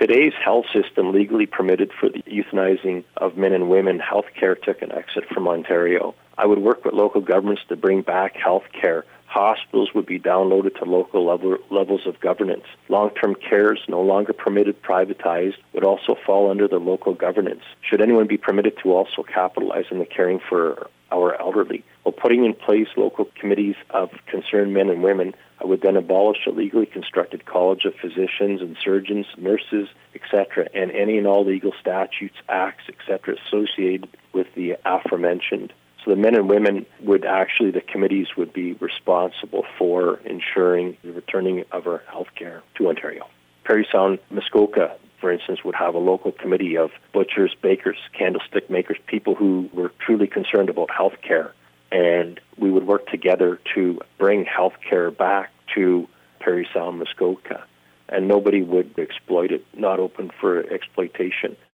today's health system legally permitted for the euthanizing of men and women, healthcare took an exit from Ontario. I would work with local governments to bring back healthcare. Hospitals would be downloaded to local levels of governance. Long-term care is no longer permitted, privatized, would also fall under the local governance. Should anyone be permitted to also capitalize on the caring for our elderly? While putting in place local committees of concerned men and women, I would then abolish a legally constructed college of physicians and surgeons, nurses, etc., and any and all legal statutes, acts, etc., associated with the aforementioned. So the men and women the committees would be responsible for ensuring the returning of our health care to Ontario. Parry Sound, Muskoka, for instance, would have a local committee of butchers, bakers, candlestick makers, people who were truly concerned about health care. And we would work together to bring health care back to Parry Sound, Muskoka. And nobody would exploit it, not open for exploitation.